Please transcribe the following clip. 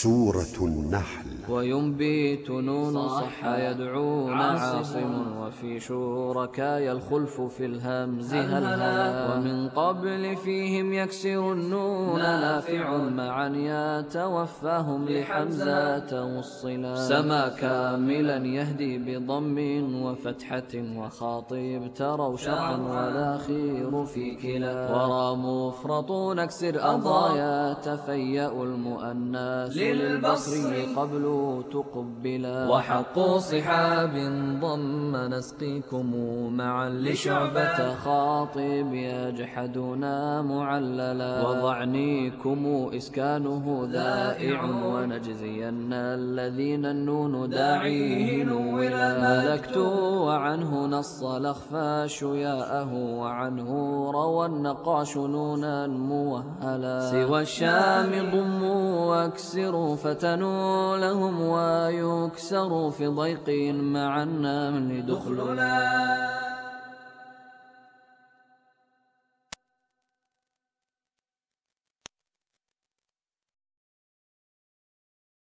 سورة النحل. وينبت نون صح يدعون عاصم وفي شركاء الخلف في الهمز هلهلا ومن قبل فيهم يكسر النون نافع معا يتوفاهم لحمزة والصلا سما كاملا يهدي بضم وفتحة وخاطب تروا شرعا والأخير في كلا ورا مفرط نكسر أضايا تفيأ المؤنث للبصري قبل تقبلا وحق صحاب ضم نسقيكم معا لشعبة خاطب يجحدنا معللا وضعنيكم إسكانه ذائع ونجزين الذين النون داعيه نولا ملكت وعنه نص الأخفاش ياءه وعنه روى النقاش نونا موهلا سوى الشام ضموا واكسروا فتنوا لهم ويكسروا في ضيق مع النمل دخلنا